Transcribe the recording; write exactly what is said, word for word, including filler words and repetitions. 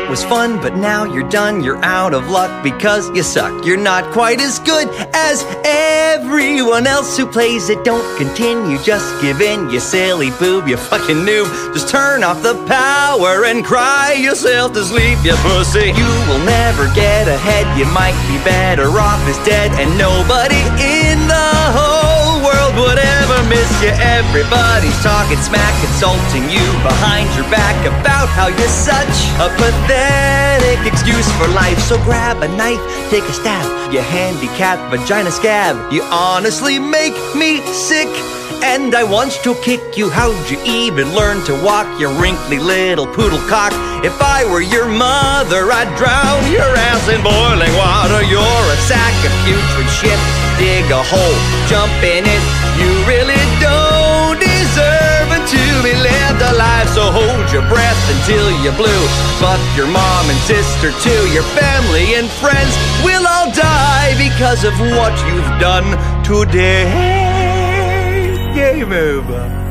was fun, but now you're done. You're out of luck because you suck. You're not quite as good as everyone else who plays it. Don't continue, just give in, you silly boob, you fucking noob. Just turn off the power and cry yourself to sleep, you pussy. You will never get ahead, you might be better off as dead. And nobody in the whole world would ever miss you. Everybody's talking smack, insulting you behind your back about how you're such a pathetic excuse for life. So grab a knife, take a stab, you handicapped vagina scab. You honestly make me sick, and I want to kick you. How'd you even learn to walk, you wrinkly little poodle cock? If I were your mother, I'd drown your ass in boiling water. You're a sack of putrid shit, dig a hole, jump in it. You really don't deserve it to be lived alive. So hold your breath until you blue. Fuck your mom and sister too. Your family and friends will all die because of what you've done today. Game over.